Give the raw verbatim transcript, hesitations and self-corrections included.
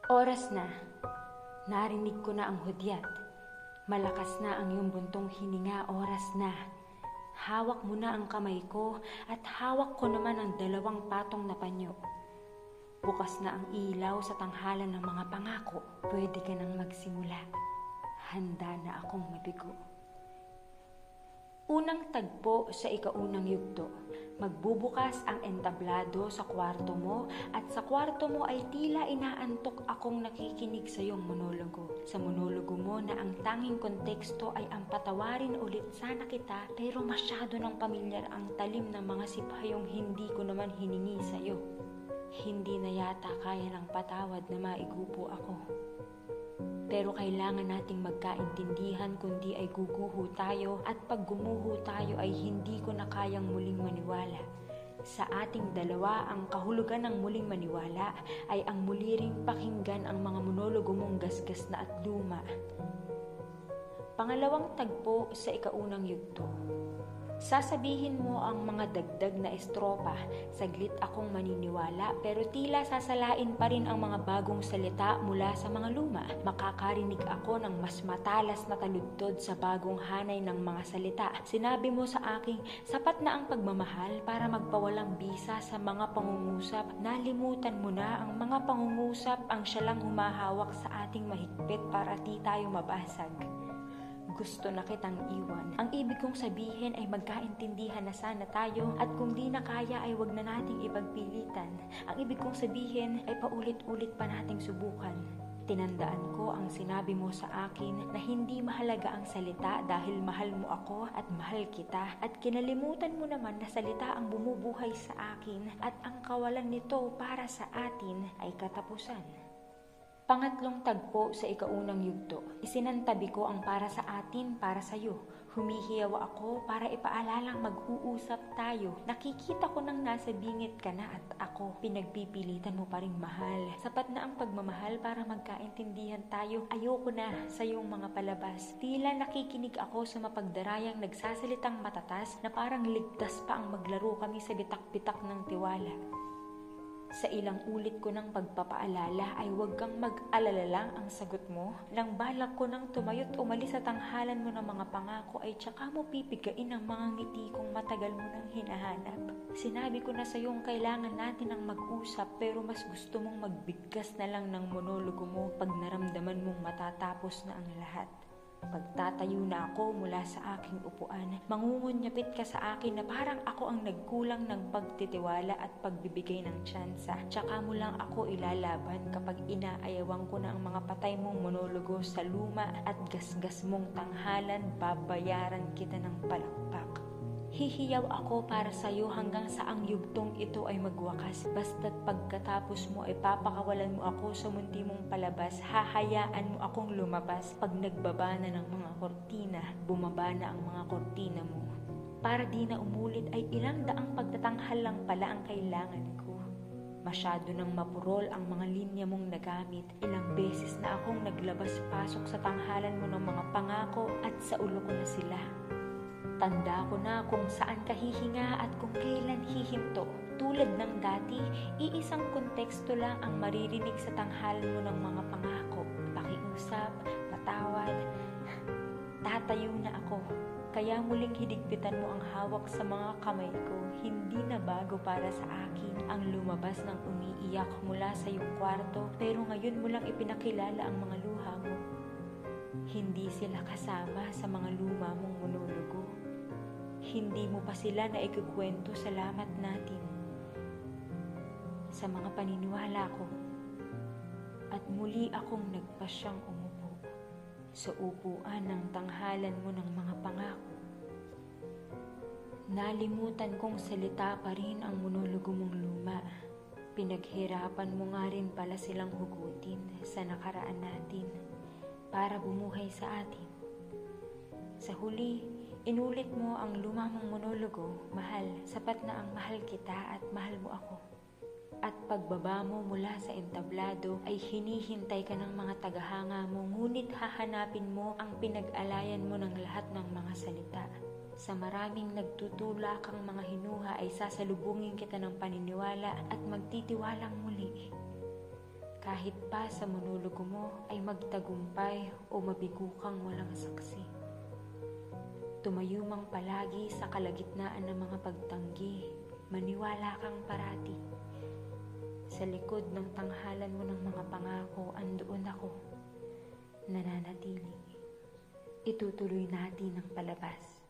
Oras na. Narinig ko na ang hudyat. Malakas na ang iyong buntong hininga, oras na. Hawak mo na ang kamay ko at hawak ko naman ang dalawang patong na panyo. Bukas na ang ilaw sa tanghalan ng mga pangako. Pwede ka nang magsimula. Handa na akong mabigo. Unang tagpo sa ikaunang yugto. Magbubukas ang entablado sa kwarto mo at sa kwarto mo ay tila inaantok akong nakikinig sa iyong monologo. Sa monologo mo na ang tanging konteksto ay ang patawarin ulit sana kita, pero masyado ng pamilyar ang talim ng mga sipayong hindi ko naman hiningi sa iyo. Hindi na yata kaya ng patawad na maigupo ako. Pero kailangan nating magkaintindihan kundi ay guguho tayo at pag gumuho tayo ay hindi ko na kayang muling maniwala. Sa ating dalawa, ang kahulugan ng muling maniwala ay ang muli ring pakinggan ang mga monologo mong gasgas na at luma. Pangalawang tagpo sa ikaunang yugto. Sasabihin mo ang mga dagdag na estropa, saglit akong maniniwala pero tila sasalain pa rin ang mga bagong salita mula sa mga luma. Makakarinig ako ng mas matalas na taludtod sa bagong hanay ng mga salita. Sinabi mo sa aking sapat na ang pagmamahal para magpawalang bisa sa mga pangungusap. Nalimutan mo na ang mga pangungusap ang siya lang humahawak sa ating mahigpit para di tayo mabasag. Gusto na kitang iwan. Ang ibig kong sabihin ay magkaintindihan na sana tayo at kung di na kaya ay wag na nating ipagpilitan. Ang ibig kong sabihin ay paulit-ulit pa nating subukan. Tinandaan ko ang sinabi mo sa akin na hindi mahalaga ang salita dahil mahal mo ako at mahal kita, at kinalimutan mo naman na salita ang bumubuhay sa akin at ang kawalan nito para sa atin ay katapusan. Pangatlong tagpo sa ikaunang yugto. Isinantabi ko ang para sa atin para sa iyo. Humihiyaw ako para ipaalalang mag-uusap tayo. Nakikita ko nang nasa bingit ka na at ako. Pinagpipilitan mo pa ring mahal. Sapat na ang pagmamahal para magkaintindihan tayo. Ayoko na sa iyong mga palabas. Tila nakikinig ako sa mapagdarayang nagsasalitang matatas na parang ligtas pa ang maglaro kami sa bitak-bitak ng tiwala. Sa ilang ulit ko ng pagpapaalala ay huwag kang mag-alala lang ang sagot mo. Nang balak ko nang tumayo't umalis sa tanghalan mo ng mga pangako ay tsaka mo pipigain ang mga ngiti kong matagal mo nang hinahanap. Sinabi ko na sa iyong kailangan natin ang mag-usap pero mas gusto mong magbigkas na lang ng monologo mo pag naramdaman mong matatapos na ang lahat. Pagtatayo na ako mula sa aking upuan, mangungunyapit ka sa akin na parang ako ang nagkulang ng pagtitiwala at pagbibigay ng tsansa. Tsaka mo lang ako ilalaban kapag inaayawang ko na ang mga patay mong monologo sa luma at gasgas mong tanghalan, babayaran kita ng palakpak. Hihiyaw ako para sa iyo hanggang sa ang yugtong ito ay magwakas. Basta't pagkatapos mo ay papakawalan mo ako sa munti mong palabas. Hahayaan mo akong lumabas. Pag nagbaba na ng mga kortina, bumaba na ang mga kortina mo. Para di na umulit ay ilang daang pagtatanghal lang pala ang kailangan ko. Masyado nang mapurol ang mga linya mong nagamit. Ilang beses na akong naglabas-pasok sa tanghalan mo ng mga pangako at sa ulo ko na sila. Tanda ko na kung saan ka hihinga at kung kailan hihinto. Tulad ng dati, iisang konteksto lang ang maririnig sa tanghalan mo ng mga pangako. Pakiusap, patawad, tatayo na ako. Kaya muling higpitan mo ang hawak sa mga kamay ko. Hindi na bago para sa akin ang lumabas ng umiiyak mula sa iyong kwarto, pero ngayon mo lang ipinakilala ang mga luha mo. Hindi sila kasama sa mga luma mong monologo. Hindi mo pa sila na ikukwento sa lamat natin. Sa mga paniniwala ko. At muli akong nagpasyang umupo sa upuan ng tanghalan mo ng mga pangako. Nalimutan kong salita pa rin ang monologo mong luma. Pinaghirapan mo nga rin pala silang hugutin sa nakaraan natin para bumuhay sa atin. Sa huli, inulit mo ang luma mong monologo, mahal, sapat na ang mahal kita at mahal mo ako. At pagbaba mo mula sa entablado ay hinihintay ka ng mga tagahanga mo, ngunit hahanapin mo ang pinag-alayan mo ng lahat ng mga salita. Sa maraming nagtutulakang mga hinuha ay sasalubungin kita ng paniniwala at magtitiwalang muli. Kahit pa sa monologo mo ay magtagumpay o mabigo kang walang saksi. Tumayo mang palagi sa kalagitnaan ng mga pagtanggi, maniwala kang parati. Sa likod ng tanghalan mo ng mga pangako, andoon ako, nananatili. Itutuloy natin ang palabas.